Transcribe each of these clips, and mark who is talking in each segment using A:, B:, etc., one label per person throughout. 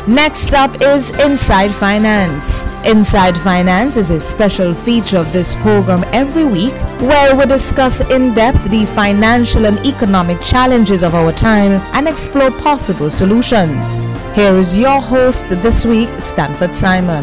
A: Next up is Inside Finance. Inside Finance is a special feature of this program every week where we discuss in depth the financial and economic challenges of our time and explore possible solutions. Here is your host this week, Stanford Simon.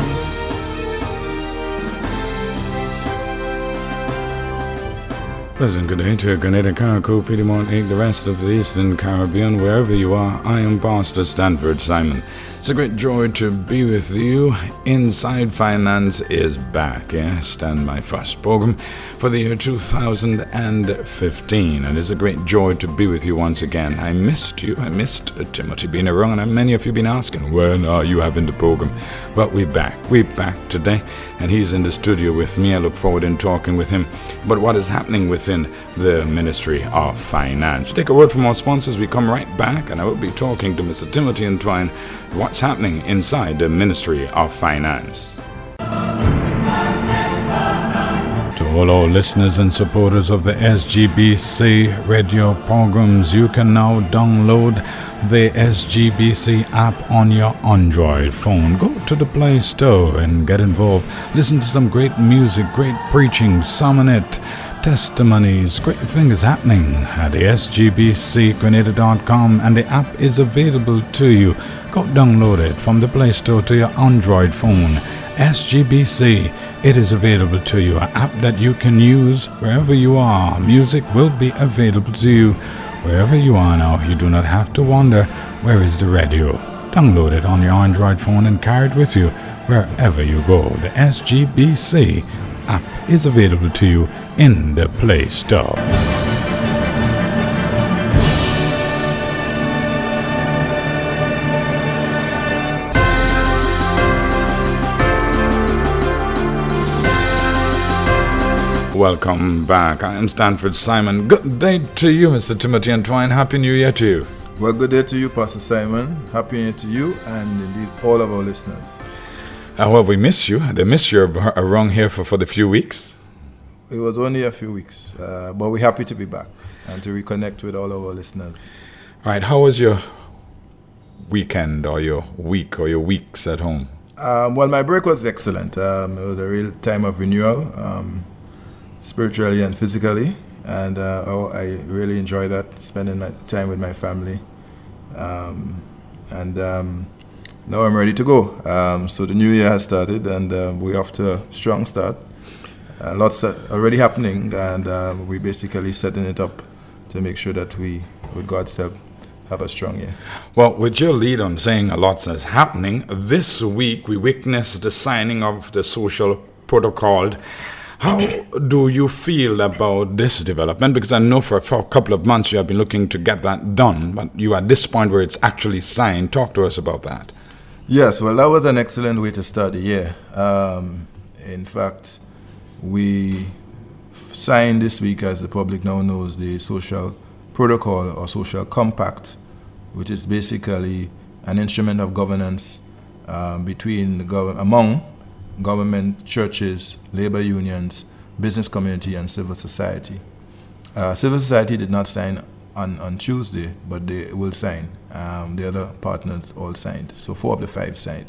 B: Pleasant good day to Grenada, Carriacou, Piedmont, Inc., the rest of the Eastern Caribbean, wherever you are. I am Pastor Stanford Simon. It's a great joy to be with you. Inside Finance is back, yes, and my first program for the year 2015. And it's a great joy to be with you once again. I missed you. I missed Timothy being around, and many of you been asking, when are you having the program? But we're back. We're back today, and he's in the studio with me. I look forward in talking with him about what is happening within the Ministry of Finance. Take a word from our sponsors. We come right back, and I will be talking to Mr. Timothy Entwine what's happening inside the Ministry of Finance. To all our listeners and supporters of the SGBC radio programs, you can now download the SGBC app on your Android phone. Go to the Play Store and get involved. Listen to some great music, great preaching, sermonette, testimonies. Great things happening at the sgbcgrenada.com, and the app is available to you. Go download it from the Play Store to your Android phone. SGBC, it is available to you. An app that you can use wherever you are. Music will be available to you wherever you are now. You do not have to wonder, where is the radio? Download it on your Android phone and carry it with you wherever you go. The SGBC app is available to you in the Play Store. Welcome back. I am Stanford Simon. Good day to you, Mr. Timothy Entwine. Happy New Year to you.
C: Well, good day to you, Pastor Simon. Happy New Year to you and indeed all of our listeners.
B: Well, we miss you. They miss you around here for the few weeks.
C: It was only a few weeks, but we're happy to be back and to reconnect with all of our listeners.
B: All right. How was your weekend or your week or your weeks at home?
C: Well, my break was excellent. It was a real time of renewal, spiritually and physically, and I really enjoyed that, spending my time with my family. Now I'm ready to go. So the new year has started, and we're off to a strong start. Lots already happening, and we're basically setting it up to make sure that we, with God's help, have a strong year.
B: Well, with your lead on saying a lot is happening, this week we witnessed the signing of the social protocol. How do you feel about this development? Because I know for a couple of months you have been looking to get that done, but you are at this point where it's actually signed. Talk to us about that.
C: Yes, well, that was an excellent way to start the year. In fact, we signed this week, as the public now knows, the social protocol or social compact, which is basically an instrument of governance among government, churches, labor unions, business community, and civil society. Civil society did not sign on Tuesday, but they will sign. The other partners all signed. So 4 of the 5 signed.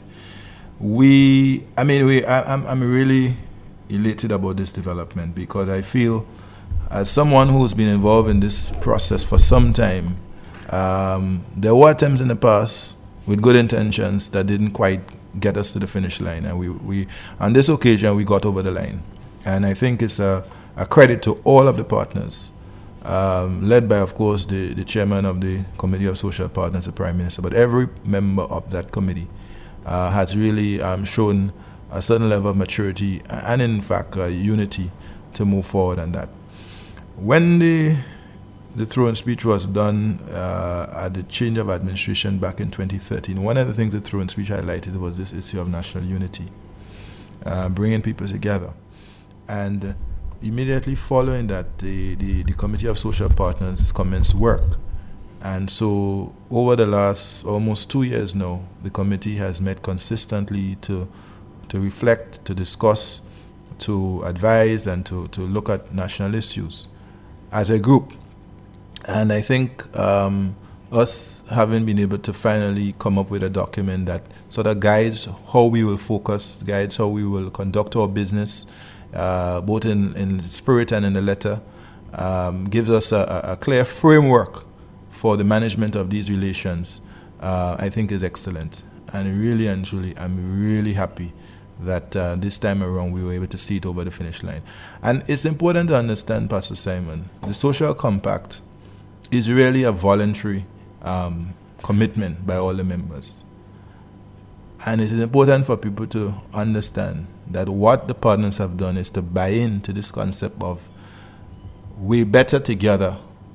C: I'm really elated about this development because I feel, as someone who's been involved in this process for some time, there were attempts in the past with good intentions that didn't quite get us to the finish line, and we on this occasion we got over the line, and I think it's a credit to all of the partners, led by, of course, the chairman of the Committee of Social Partners, the Prime Minister, but every member of that committee has really shown a certain level of maturity and, in fact, unity to move forward on that. When the throne speech was done at the change of administration back in 2013, one of the things the throne speech highlighted was this issue of national unity, bringing people together. And immediately following that, the Committee of Social Partners commenced work. And so over the last almost 2 years now, the committee has met consistently to reflect, to discuss, to advise, and to look at national issues as a group. And I think us having been able to finally come up with a document that sort of guides how we will focus, guides how we will conduct our business, both in spirit and in the letter, gives us a clear framework for the management of these relations, I think is excellent. And really and truly, I'm really happy that this time around we were able to see it over the finish line. And it's important to understand, Pastor Simon, the social compact is really a voluntary commitment by all the members. And it is important for people to understand that what the partners have done is to buy into this concept of we better together,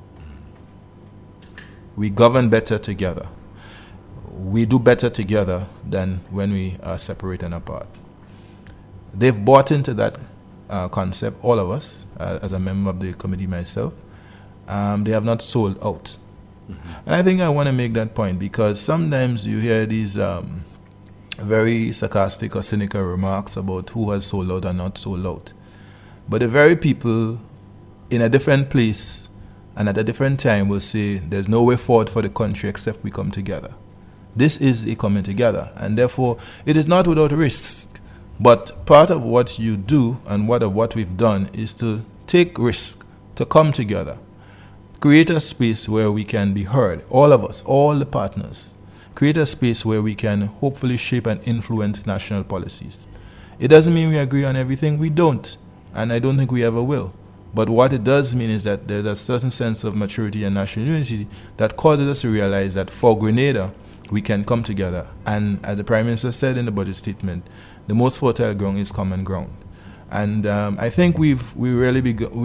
C: we govern better together, we do better together than when we are separate and apart. They've bought into that concept, all of us, as a member of the committee myself. They have not sold out. And I think I want to make that point because sometimes you hear these very sarcastic or cynical remarks about who has sold out or not sold out. But the very people in a different place and at a different time will say there's no way forward for the country except we come together. This is a coming together, and therefore it is not without risks. But part of what you do and what we've done is to take risk, to come together, create a space where we can be heard, all of us, all the partners, create a space where we can hopefully shape and influence national policies. It doesn't mean we agree on everything, we don't, and I don't think we ever will. But what it does mean is that there's a certain sense of maturity and national unity that causes us to realize that for Grenada, we can come together. And as the Prime Minister said in the budget statement, the most fertile ground is common ground. And I think we've really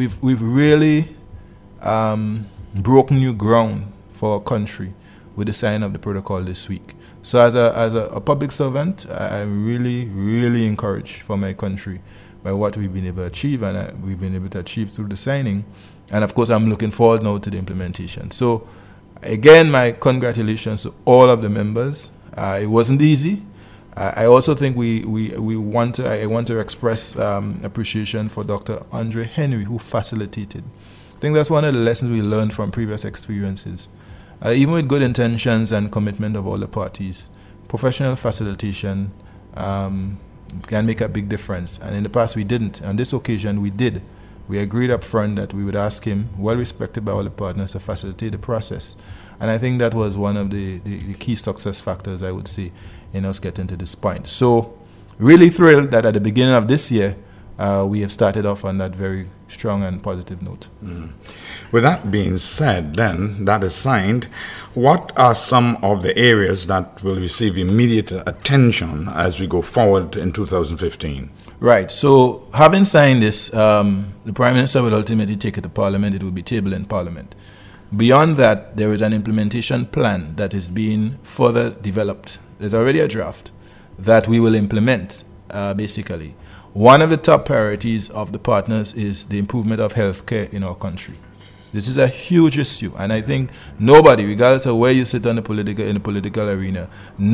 C: broken new ground for our country with the signing of the protocol this week. So as a public servant, I'm really, really encouraged for my country by what we've been able to achieve, and we've been able to achieve through the signing. And of course, I'm looking forward now to the implementation. So again, my congratulations to all of the members. It wasn't easy. I also think I want to express appreciation for Dr. Andre Henry, who facilitated. I think that's one of the lessons we learned from previous experiences. Even with good intentions and commitment of all the parties, professional facilitation can make a big difference. And in the past we didn't. On this occasion we did. We agreed up front that we would ask him, well respected by all the partners, to facilitate the process. And I think that was one of the key success factors, I would say, in us getting to this point. So really thrilled that at the beginning of this year, we have started off on that very strong and positive note.
B: With that being said, then, that is signed, what are some of the areas that will receive immediate attention as we go forward in 2015?
C: Right. So having signed this, the Prime Minister will ultimately take it to Parliament. It will be tabled in Parliament. Beyond that, there is an implementation plan that is being further developed. There's already a draft that we will implement, basically. One of the top priorities of the partners is the improvement of healthcare in our country. This is a huge issue, and I think nobody, regardless of where you sit in the political arena,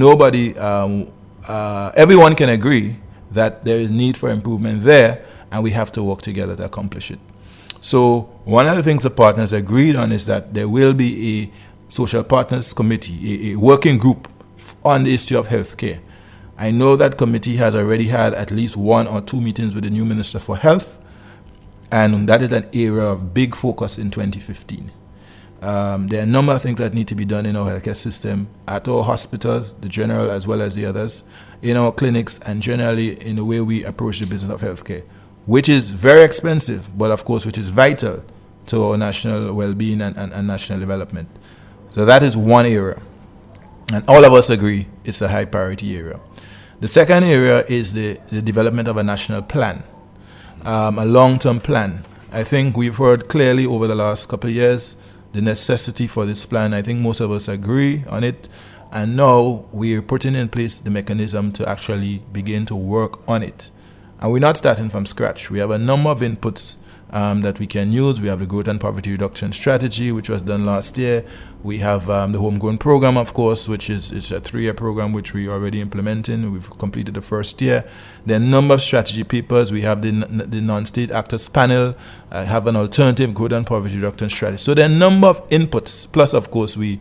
C: everyone can agree that there is need for improvement there, and we have to work together to accomplish it. So one of the things the partners agreed on is that there will be a social partners committee, a working group on the issue of healthcare. I know that committee has already had at least 1 or 2 meetings with the new Minister for Health, and that is an area of big focus in 2015. There are a number of things that need to be done in our healthcare system, at our hospitals, the general as well as the others, in our clinics, and generally in the way we approach the business of healthcare, which is very expensive, but of course which is vital to our national well-being and national development. So that is one area. And all of us agree it's a high priority area. The second area is the development of a national plan, a long-term plan. I think we've heard clearly over the last couple of years the necessity for this plan. I think most of us agree on it. And now we are putting in place the mechanism to actually begin to work on it. And we're not starting from scratch. We have a number of inputs that we can use. We have the growth and poverty reduction strategy, which was done last year. We have the homegrown program, of course, which is a 3-year program which we are already implementing. We've completed the first year. There are a number of strategy papers. We have the non-state actors panel, have an alternative growth and poverty reduction strategy. So there are a number of inputs. Plus, of course, we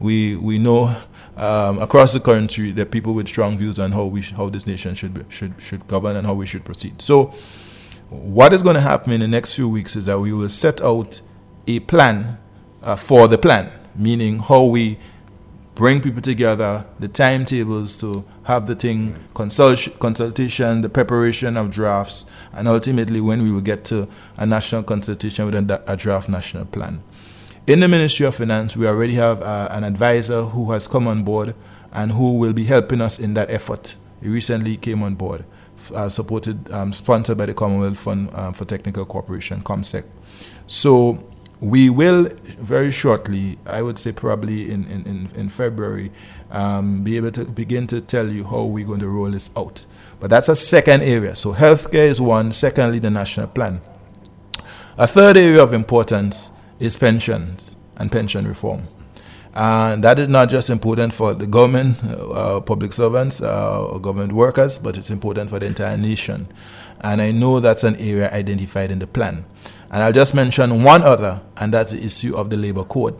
C: know across the country there are people with strong views on how this nation should govern and how we should proceed. So what is going to happen in the next few weeks is that we will set out a plan for the plan, meaning how we bring people together, the timetables to have the thing, consultation, the preparation of drafts, and ultimately when we will get to a national consultation with a draft national plan. In the Ministry of Finance, we already have an advisor who has come on board and who will be helping us in that effort. He recently came on board, sponsored by the Commonwealth Fund for Technical Cooperation, COMSEC. So we will very shortly, I would say probably in February, be able to begin to tell you how we're going to roll this out. But that's a second area. So healthcare is one, secondly the national plan. A third area of importance is pensions and pension reform. And that is not just important for the government, public servants, or government workers, but it's important for the entire nation. And I know that's an area identified in the plan. And I'll just mention one other, and that's the issue of the labor code.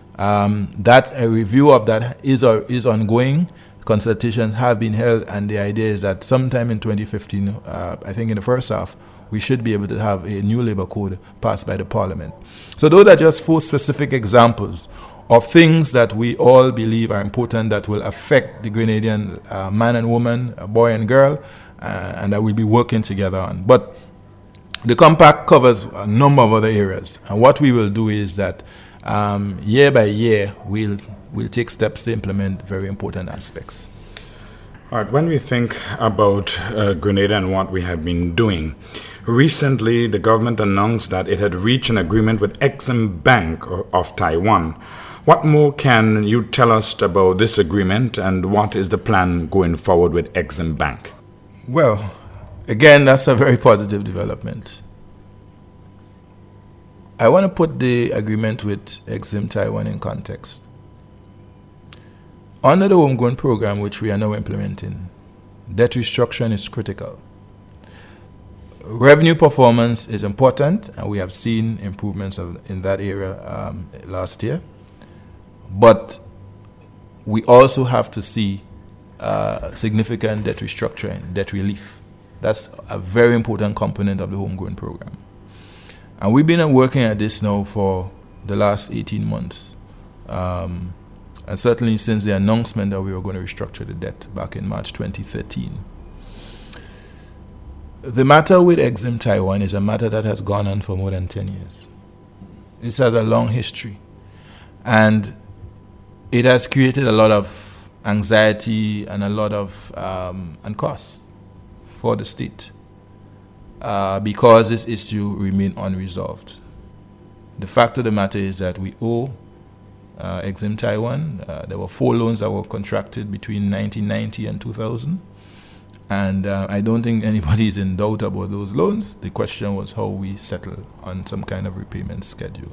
C: That a review of that is ongoing. Consultations have been held, and the idea is that sometime in 2015, I think in the first half, we should be able to have a new labor code passed by the Parliament. So those are just 4 specific examples of things that we all believe are important that will affect the Grenadian man and woman, boy and girl, and that we'll be working together on. But the compact covers a number of other areas. And what we will do is that year by year, we'll take steps to implement very important aspects.
B: All right, when we think about Grenada and what we have been doing, recently the government announced that it had reached an agreement with Exim Bank of Taiwan. What more can you tell us about this agreement, and what is the plan going forward with Exim Bank?
C: Well, again, that's a very positive development. I want to put the agreement with Exim Taiwan in context. Under the homegrown program, which we are now implementing, debt restructuring is critical. Revenue performance is important, and we have seen improvements in that area last year. But we also have to see significant debt restructuring, debt relief. That's a very important component of the homegrown program. And we've been working at this now for the last 18 months. And certainly since the announcement that we were going to restructure the debt back in March 2013. The matter with Exim Taiwan is a matter that has gone on for more than 10 years. This has a long history. And it has created a lot of anxiety and a lot of and costs for the state because this issue remains unresolved. The fact of the matter is that we owe Exim Taiwan. There were 4 loans that were contracted between 1990 and 2000. And I don't think anybody is in doubt about those loans. The question was how we settle on some kind of repayment schedule.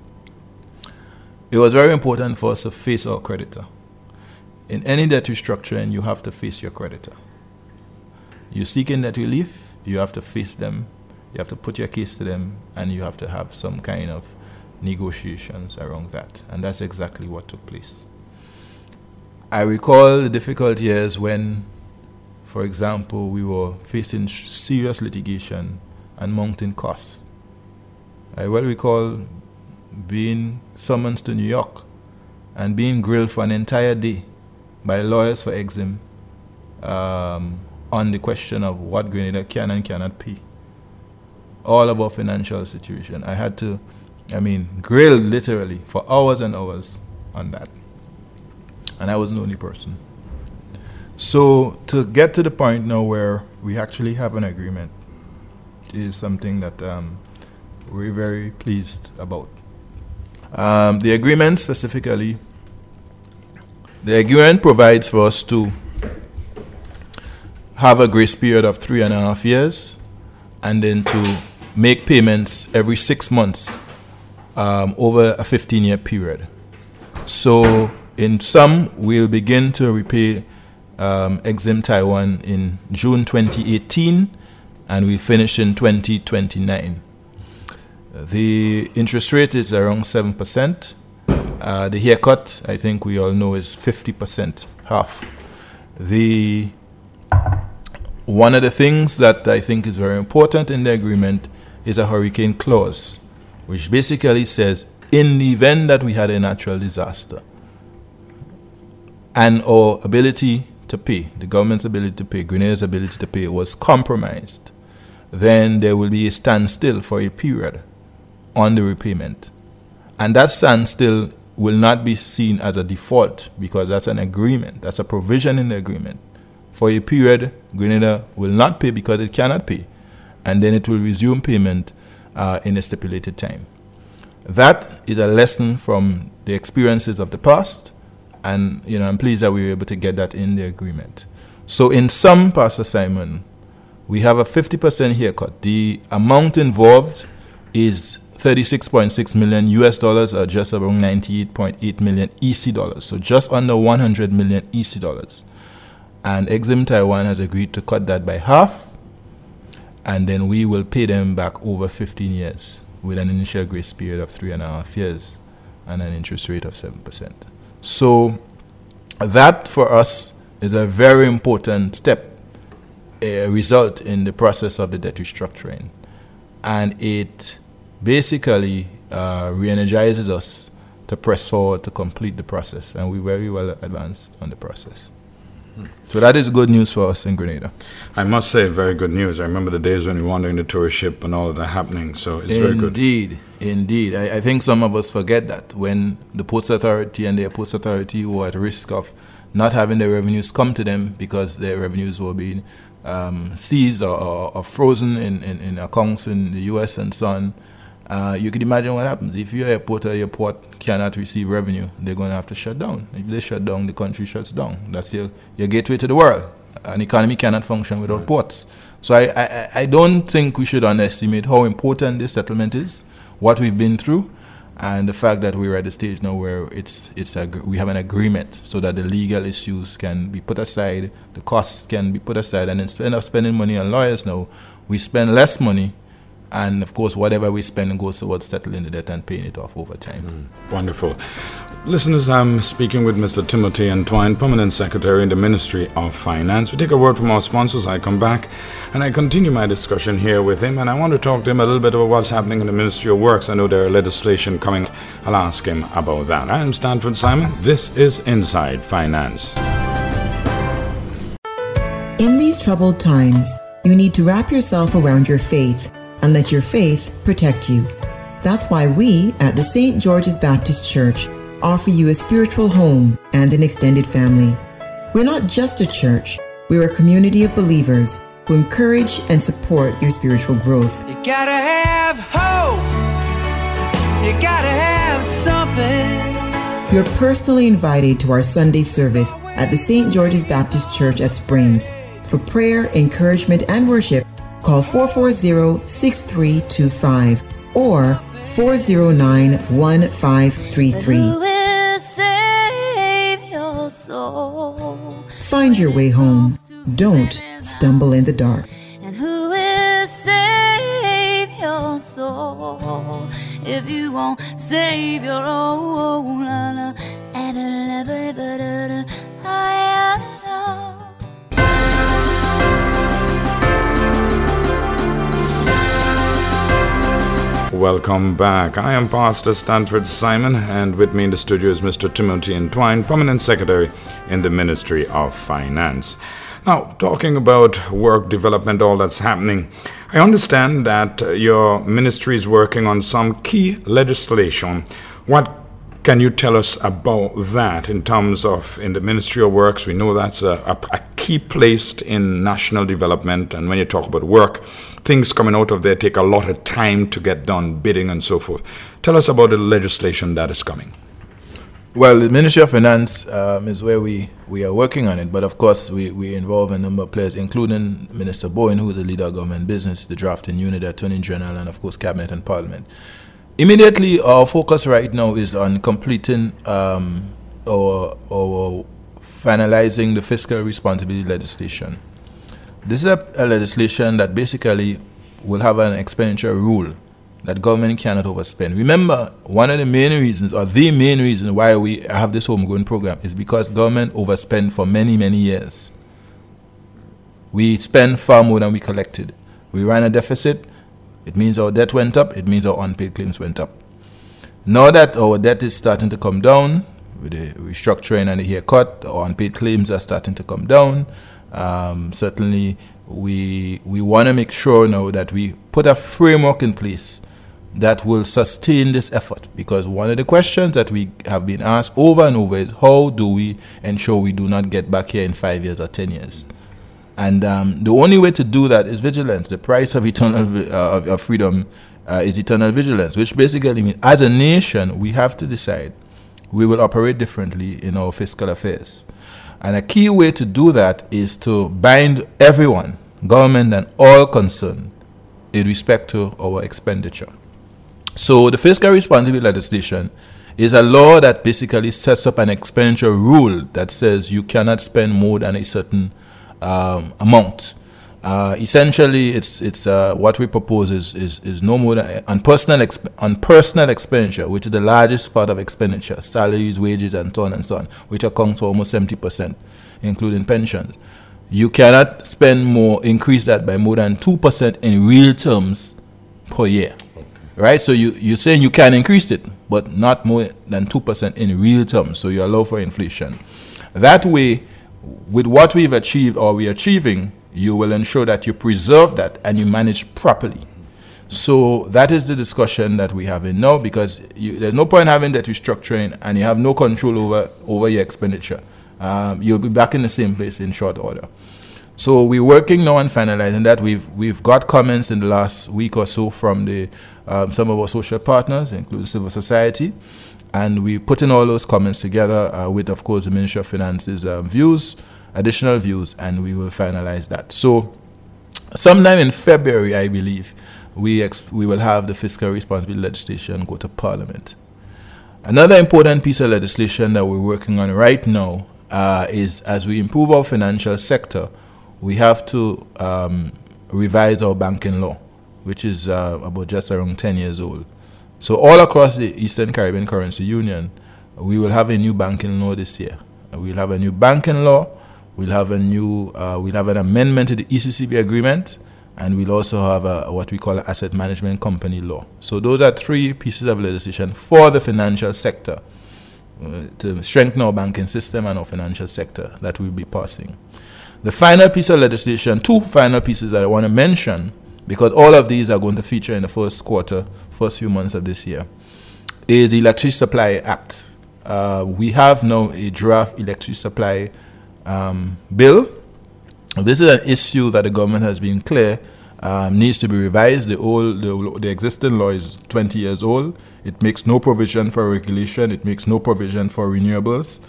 C: It was very important for us to face our creditor. In any debt restructuring, you have to face your creditor. You seeking debt relief, you have to face them, you have to put your case to them, and you have to have some kind of negotiations around that. And that's exactly what took place. I recall the difficult years when, for example, we were facing serious litigation and mounting costs. I well recall being summoned to New York and being grilled for an entire day by lawyers for Exim on the question of what Grenada can and cannot pay. All about financial situation. I had to, grilled literally for hours and hours on that. And I was the only person. So to get to the point now where we actually have an agreement is something that we're very pleased about. The agreement specifically, the agreement provides for us to have a grace period of 3.5 years, and then to make payments every 6 months over a 15-year period. So in sum, we'll begin to repay Exim Taiwan in June 2018, and we finish in 2029. The interest rate is around 7%. The haircut, I think we all know, is 50%, half. One of the things that I think is very important in the agreement is a hurricane clause, which basically says, in the event that we had a natural disaster and our ability to pay, the government's ability to pay, Grenada's ability to pay was compromised, then there will be a standstill for a period on the repayment. And that standstill will not be seen as a default, because that's an agreement, that's a provision in the agreement. For a period, Grenada will not pay because it cannot pay, and then it will resume payment in a stipulated time. That is a lesson from the experiences of the past, and I'm pleased that we were able to get that in the agreement. So in sum, Pastor Simon, we have a 50% haircut. The amount involved is $36.6 million US dollars, or just around 98.8 million EC dollars. So just under 100 million EC dollars. And Exim Taiwan has agreed to cut that by half, and then we will pay them back over 15 years with an initial grace period of 3.5 years and an interest rate of 7%. So that for us is a very important step, a result in the process of the debt restructuring. And it basically re-energizes us to press forward to complete the process. And we're very well advanced on the process. So that is good news for us in Grenada.
B: I must say, very good news. I remember the days when we were wandering the tourist ship and all of that happening. So it's very good.
C: Indeed. I think some of us forget that when the Ports Authority and the Airports Authority were at risk of not having their revenues come to them because their revenues were being seized or frozen in accounts in the U.S. and so on. You could imagine what happens. If your airport or your port cannot receive revenue, they're going to have to shut down. If they shut down, the country shuts down. That's your gateway to the world. An economy cannot function without ports. So I don't think we should underestimate how important this settlement is, what we've been through, and the fact that we're at the stage now where we have an agreement so that the legal issues can be put aside, the costs can be put aside, and instead of spending money on lawyers now, we spend less money. And, of course, whatever we spend goes towards settling the debt and paying it off over time.
B: Wonderful. Listeners, I'm speaking with Mr. Timothy Entwine, Permanent Secretary in the Ministry of Finance. We take a word from our sponsors. I come back and I continue my discussion here with him. And I want to talk to him a little bit about what's happening in the Ministry of Works. I know there are legislation coming. I'll ask him about that. I am Stanford Simon. This is Inside Finance.
D: In these troubled times, you need to wrap yourself around your faith and let your faith protect you. That's why we at the St. George's Baptist Church offer you a spiritual home and an extended family. We're not just a church, we're a community of believers who encourage and support your spiritual growth.
E: You gotta have hope, you gotta have something.
D: You're personally invited to our Sunday service at the St. George's Baptist Church at Springs. For prayer, encouragement, and worship, call 440-6325 or 409-1533. Find your way home. Don't stumble in the dark.
F: And who will save your soul if you won't save your own?
B: Welcome back. I am Pastor Stanford Simon, and with me in the studio is Mr. Timothy Entwine, Permanent Secretary in the Ministry of Finance. Now, talking about work development, all that's happening, I understand that your ministry is working on some key legislation. What can you tell us about that in terms of in the Ministry of Works? We know that's a key place in national development, and when you talk about work, things coming out of there take a lot of time to get done, bidding and so forth. Tell us about the legislation that is coming.
C: Well, the Ministry of Finance is where we are working on it, but of course we involve a number of players, including Minister Bowen, who is the leader of government business, the drafting unit, the Attorney General, and of course Cabinet and Parliament. Immediately, our focus right now is on completing or finalizing the fiscal responsibility legislation. This is a legislation that basically will have an expenditure rule that government cannot overspend. Remember, one of the main reasons, or the main reason why we have this homegrown program is because government overspent for many, many years. We spend far more than we collected. We ran a deficit. It means our debt went up. It means our unpaid claims went up. Now that our debt is starting to come down, with the restructuring and the haircut, our unpaid claims are starting to come down. Certainly, we want to make sure now that we put a framework in place that will sustain this effort, because one of the questions that we have been asked over and over is how do we ensure we do not get back here in 5 years or 10 years? And the only way to do that is vigilance. The price of eternal of freedom is eternal vigilance, which basically means as a nation we have to decide we will operate differently in our fiscal affairs. And a key way to do that is to bind everyone, government and all concerned, in respect to our expenditure. So the fiscal responsibility legislation is a law that basically sets up an expenditure rule that says you cannot spend more than a certain amount. Essentially, it's what we propose is no more than on personal expenditure, which is the largest part of expenditure, salaries, wages, and so on, which accounts for almost 70%, including pensions. You cannot spend more, increase that by more than 2% in real terms per year. Right? So you're saying you can increase it, but not more than 2% in real terms. So you allow for inflation. That way, with what we've achieved or we're achieving, you will ensure that you preserve that and you manage properly. So that is the discussion that we have in now, because there's no point having that restructuring and you have no control over your expenditure. You'll be back in the same place in short order. So we're working now on finalizing that. We've got comments in the last week or so from some of our social partners, including civil society, and we're putting all those comments together with, of course, the Ministry of Finance's additional views, and we will finalize that. So sometime in February, I believe, we will have the fiscal responsibility legislation go to Parliament. Another important piece of legislation that we're working on right now is, as we improve our financial sector, we have to revise our banking law, which is about just around 10 years old. So all across the Eastern Caribbean Currency Union, we will have a new banking law this year. We'll have a new banking law. We'll have an amendment to the ECCB agreement, and we'll also have what we call an asset management company law. So those are three pieces of legislation for the financial sector to strengthen our banking system and our financial sector that we'll be passing. The final piece of legislation, two final pieces that I want to mention, because all of these are going to feature in the first few months of this year, is the Electricity Supply Act. We have now a draft electricity supply bill. This is an issue that the government has been clear needs to be revised. The existing law is 20 years old. It makes no provision for regulation. It makes no provision for renewables.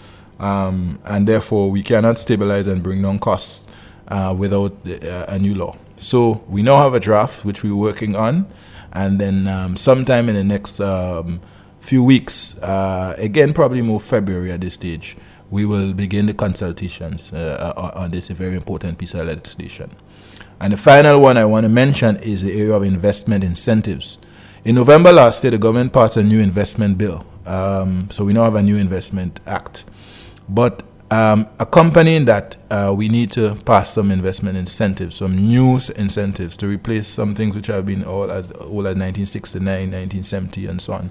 C: And therefore, we cannot stabilize and bring down costs without a new law. So we now have a draft which we're working on, and then sometime in the next few weeks, again probably more February at this stage, we will begin the consultations on this very important piece of legislation. And the final one I want to mention is the area of investment incentives. In November last year, the government passed a new investment bill. So we now have a new investment act. But accompanying that, we need to pass some investment incentives, some new incentives to replace some things which have been old as 1969, 1970, and so on.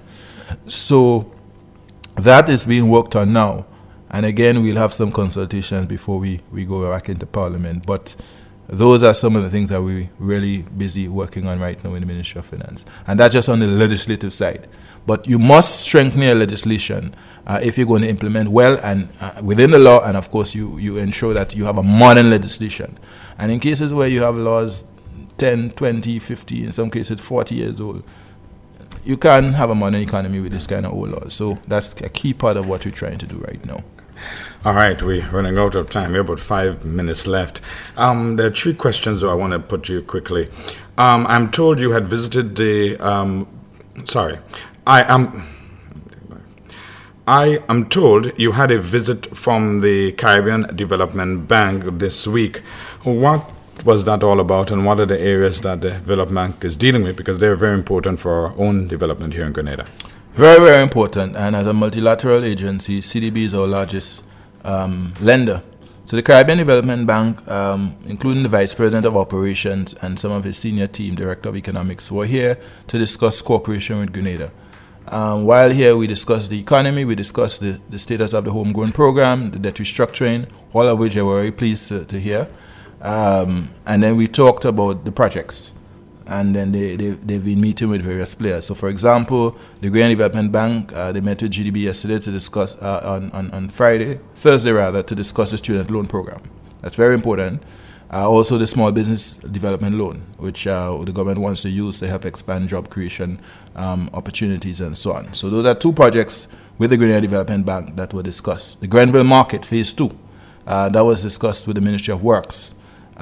C: So that is being worked on now. And again, we'll have some consultations before we go back into Parliament. But those are some of the things that we're really busy working on right now in the Ministry of Finance. And that's just on the legislative side. But you must strengthen your legislation if you're going to implement well and within the law, and of course you ensure that you have a modern legislation. And in cases where you have laws 10, 20, 50, in some cases 40 years old, you can't have a modern economy with this kind of old laws. So that's a key part of what we're trying to do right now.
B: All right, we're running out of time. We have about 5 minutes left. There are 3 questions I want to put to you quickly. I'm told you had visited the... I am told you had a visit from the Caribbean Development Bank this week. What was that all about, and what are the areas that the Development Bank is dealing with? Because they're very important for our own development here in Grenada.
C: Very, very important. And as a multilateral agency, CDB is our largest lender. So the Caribbean Development Bank, including the Vice President of Operations and some of his senior team, Director of Economics, were here to discuss cooperation with Grenada. While here we discussed the economy, we discussed the status of the homegrown program, the debt restructuring, all of which I were very pleased to hear. And then we talked about the projects. And then they've been meeting with various players. So, for example, the Grenada Development Bank, they met with GDB yesterday to discuss, on Thursday, to discuss the student loan program. That's very important. Also, the small business development loan, which the government wants to use to help expand job creation opportunities and so on. So, those are 2 projects with the Grenada Development Bank that were discussed. The Grenville Market, Phase 2, that was discussed with the Ministry of Works.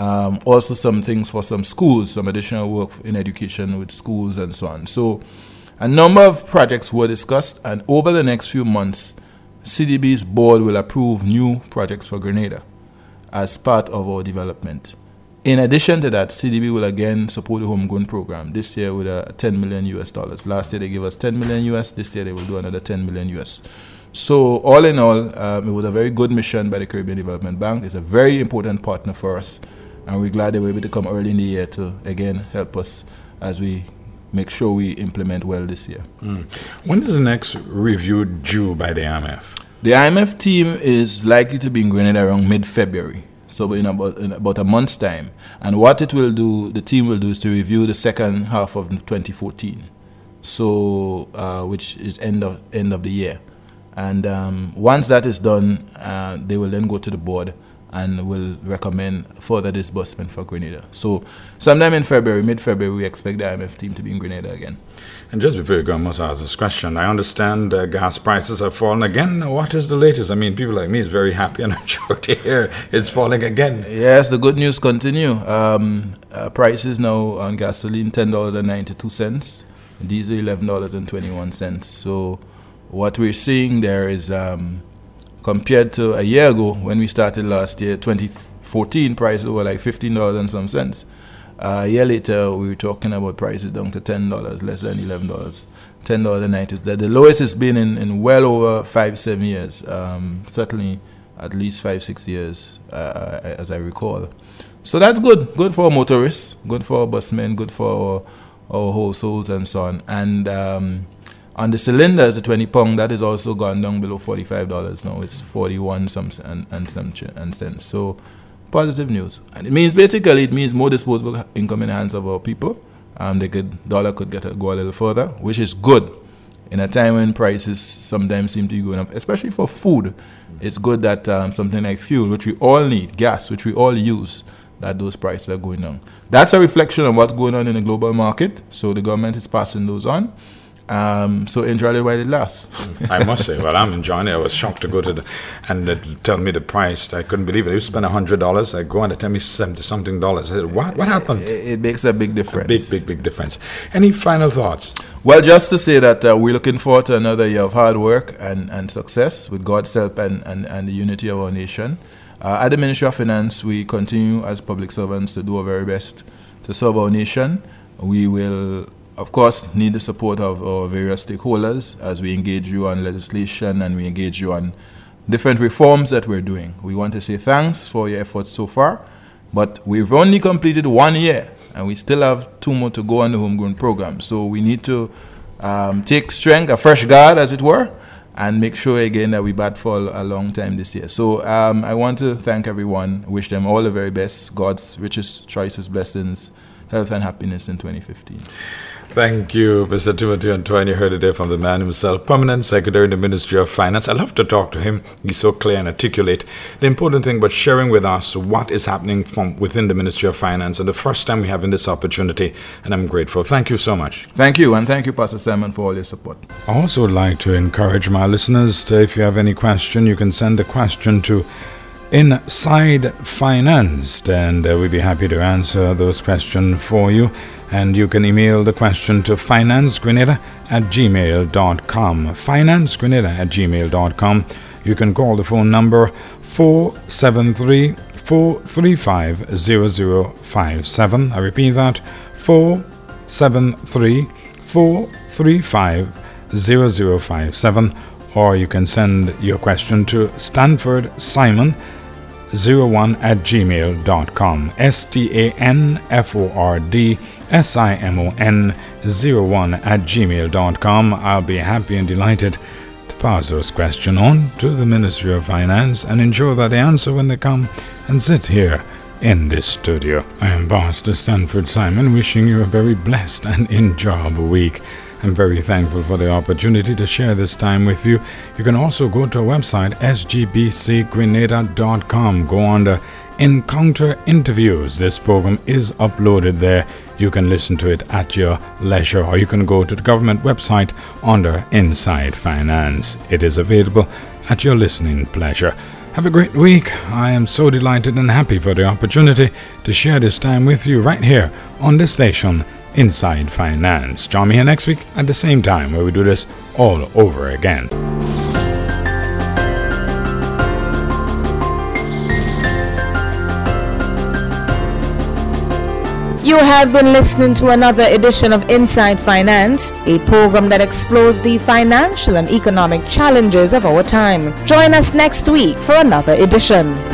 C: Also some things for some schools, some additional work in education with schools and so on. So a number of projects were discussed, and over the next few months, CDB's board will approve new projects for Grenada as part of our development. In addition to that, CDB will again support the homegrown program, this year with $10 million US. Last year they gave us $10 million US, this year they will do another $10 million US. So all in all, it was a very good mission by the Caribbean Development Bank. It's a very important partner for us. And we're glad they were able to come early in the year to, again, help us as we make sure we implement well this year.
B: When is the next review due by the IMF?
C: The IMF team is likely to be in Grenada around mid-February, so in about a month's time. And what it will do, the team will do, is to review the second half of 2014, so which is end of the year. And once that is done, they will then go to the board and will recommend further disbursement for Grenada. So sometime in February, mid-February, we expect the IMF team to be in Grenada again.
B: And just before you go, I must ask this question. I understand gas prices have fallen again. What is the latest? I mean, people like me is very happy, and I'm sure to hear it's falling again.
C: Yes, the good news continue. Prices now on gasoline, $10.92. Diesel, $11.21. So what we're seeing there is... compared to a year ago when we started last year, 2014, prices were like $15 and some cents. A year later, we were talking about prices down to $10, less than $11, $10.90. The lowest it's been in well over 5-7 years, certainly at least 5-6 years, as I recall. So that's good for motorists, good for busmen, good for our households and so on. And on the cylinders, the 20-pound, that has also gone down below $45 now. It's 41 some cents. So positive news. And it means more disposable income in the hands of our people. Dollar could go a little further, which is good. In a time when prices sometimes seem to be going up, especially for food, it's good that something like fuel, which we all need, gas, which we all use, that those prices are going down. That's a reflection of what's going on in the global market. So the government is passing those on. So enjoy it while it lasts.
B: I must say, well, I'm enjoying it. I was shocked to go to and tell me the price. I couldn't believe it. You spend $100. I go and they tell me $70-something. I said, what happened?
C: It makes a big difference.
B: A big difference. Any final thoughts?
C: Well, just to say that we're looking forward to another year of hard work and success with God's help and the unity of our nation. At the Ministry of Finance, we continue as public servants to do our very best to serve our nation. We will, of course, need the support of our various stakeholders as we engage you on legislation and we engage you on different reforms that we're doing. We want to say thanks for your efforts so far, but we've only completed 1 year and we still have 2 more to go on the homegrown program. So we need to take strength, a fresh guard as it were, and make sure again that we bat for a long time this year. So I want to thank everyone, wish them all the very best, God's richest, choicest blessings health and happiness in 2015.
B: Thank you, Mr. Timothy Antoine. You heard it there from the man himself, Permanent Secretary in the Ministry of Finance. I love to talk to him. He's so clear and articulate. The important thing about sharing with us what is happening from within the Ministry of Finance, and the first time we're having this opportunity, and I'm grateful. Thank you so much.
C: Thank you, and thank you, Pastor Simon, for all your support.
B: I also would like to encourage my listeners to, if you have any question, you can send a question to Inside Finance, and we'll be happy to answer those questions for you. And you can email the question to financegrenada@gmail.com. financegrenada@gmail.com. You can call the phone number 473-435-0057. I repeat that, 473-435-0057. Or you can send your question to Stanford Simon 01@gmail.com. STANFORD SIMON 01@gmail.com. I'll be happy and delighted to pass those questions on to the Ministry of Finance and ensure that they answer when they come and sit here in this studio. I am Pastor Stanford Simon, wishing you a very blessed and enjoyable week. I'm very thankful for the opportunity to share this time with you. You can also go to our website, sgbcgrenada.com. Go under Encounter Interviews. This program is uploaded there. You can listen to it at your leisure, or you can go to the government website under Inside Finance. It is available at your listening pleasure. Have a great week. I am so delighted and happy for the opportunity to share this time with you right here on this station, Inside Finance. Join me here next week at the same time where we do this all over again.
A: You have been listening to another edition of Inside Finance, a program that explores the financial and economic challenges of our time. Join us next week for another edition.